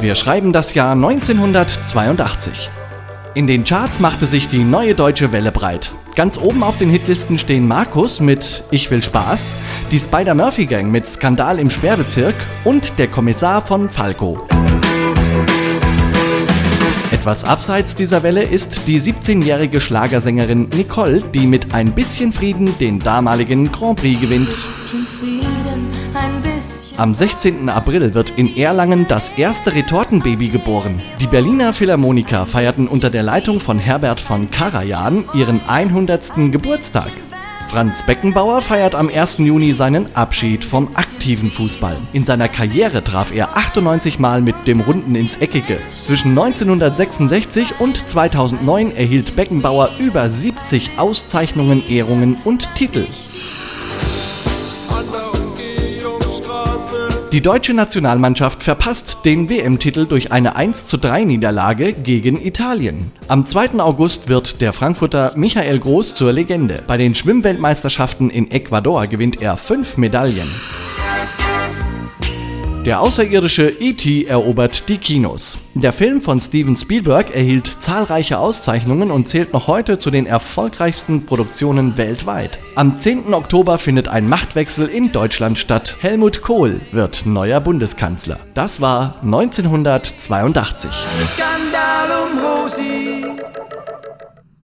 Wir schreiben das Jahr 1982. In den Charts machte sich die Neue Deutsche Welle breit. Ganz oben auf den Hitlisten stehen Markus mit Ich will Spaß, die Spider-Murphy-Gang mit Skandal im Sperrbezirk und der Kommissar von Falco. Etwas abseits dieser Welle ist die 17-jährige Schlagersängerin Nicole, die mit Ein bisschen Frieden den damaligen Grand Prix gewinnt. Am 16. April wird in Erlangen das erste Retortenbaby geboren. Die Berliner Philharmoniker feierten unter der Leitung von Herbert von Karajan ihren 100. Geburtstag. Franz Beckenbauer feiert am 1. Juni seinen Abschied vom aktiven Fußball. In seiner Karriere traf er 98 Mal mit dem Runden ins Eckige. Zwischen 1966 und 2009 erhielt Beckenbauer über 70 Auszeichnungen, Ehrungen und Titel. Die deutsche Nationalmannschaft verpasst den WM-Titel durch eine 1:3-Niederlage gegen Italien. Am 2. August wird der Frankfurter Michael Groß zur Legende. Bei den Schwimmweltmeisterschaften in Ecuador gewinnt er 5 Medaillen. Der außerirdische E.T. erobert die Kinos. Der Film von Steven Spielberg erhielt zahlreiche Auszeichnungen und zählt noch heute zu den erfolgreichsten Produktionen weltweit. Am 10. Oktober findet ein Machtwechsel in Deutschland statt. Helmut Kohl wird neuer Bundeskanzler. Das war 1982. Skandal um Rosi.